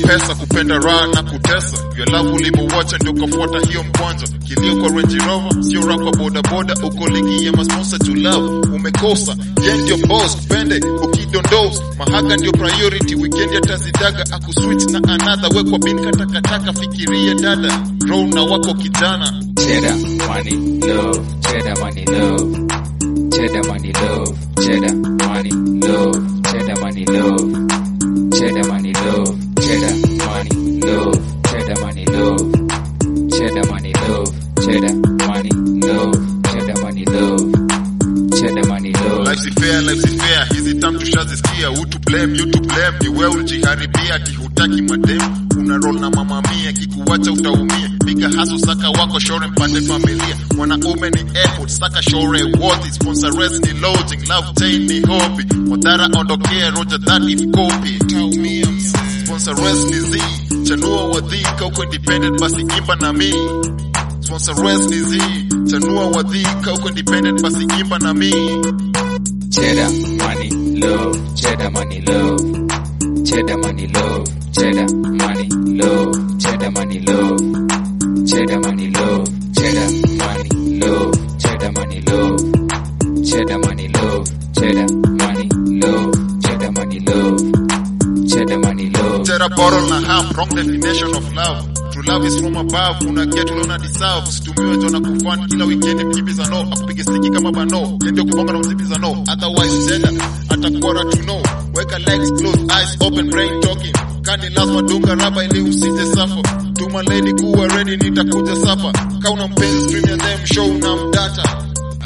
pesa, kupenda raha na kutesa. Your love ulipowacha ndio kafuata hiyo mkwanza. Kilio kwa Range Rover, sio rap kwa boda boda. Uko ligi ya masponsa to love, umekosa. Yen ndio boss, kupende, ukidondoze. Mahaga ndio priority, weekend ya tazidaga. Aku switch na another, wekwa bin katakataka. Fikiria dada, roll na wako kijana. Cheddar, money, love. Cheddar, money, love. Cheddar, money, love. Cheddar, money, love. Cheddar, money, love. Cheddar, money, love. Cheddar, money, love. Cheddar, money, love. Cheddar, money, love. Cheddar, money, love. Cheddar, money, love. Cheddar, money, love. Life's fair, hizi tam tushazisikia. Who to blame, you to blame. Ni wewe ulijiharibia, kihutaki madem. Una roll na mama mia, kikuwacha utaumia. Piga hasu saka wako shore mpate familia. Mwanaume ni effort, saka shore worthy. Sponsores ni lodging, love chain ni hobby. Madara ondokea, Roger that if copy. Taumia msee. Sponsores ni Z, chanua wadhika. Uko independent basi imba na mi. Sponsores ni Z, chanua wadhika. Uko independent basi imba na mi. Cheddar, money, love. Cheddar, money, love. Cheddar, money, love. Cheddar, money, love. Cheddar, money, love. Cheddar, money, love. Cheddar, money, love. Cheddar, money, love. Cheddar, money, love. Cheddar, money, love. Cheddar, money, love. Cheddar, money, love. Cheddar bottle na half, wrong definition of love. True love is from above, una get ulona deserve. Situmiwe jona kufani kila weekend mkibiza no. Apige stiki kama bano, ndio kubonga na mzibiza no. Otherwise cheddar, atakuwa to know. Weka legs closed, eyes open, brain talking. Kani lazima dunga raba ili usije suffer. Tuma lady kuwa ready nitakuja sapa. Kauna mpenzi stream ya them show na mdata.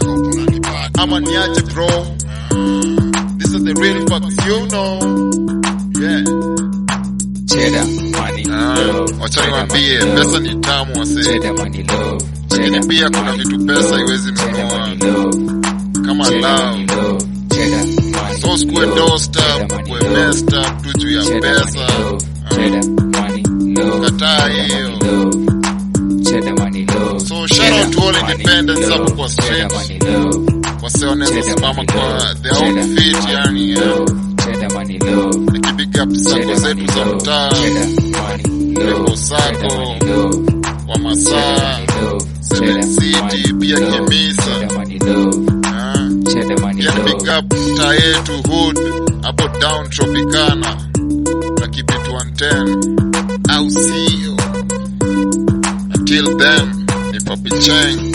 Ama niaje bro. This is the real facts, you know. Yeah. Cheddar, money, love. Wacha niwaambie pesa ni tamu wase. Cheddar, money, love. Lakini pia kuna vitu pesa haiwezi nunua. Kama love. Cheddar, money. So square doorstep, we messed up tu juu ya pesa. Cheddar, money, love. Kataa hiyo. Cheddar, money, love. So shout out to all independents hapo kwa street. Wase wanaweza simama kwa their own feet yani. Cheddar, money, love. Nikipiga up sako zetu za mtaa. Lego sako. Wa masaa. Seven City, pia Kimisa. Pia big up mtaa yetu hood. Hapo down Tropicana. Na keep it 110. I'll see you. Until then, ni Papi Cheng.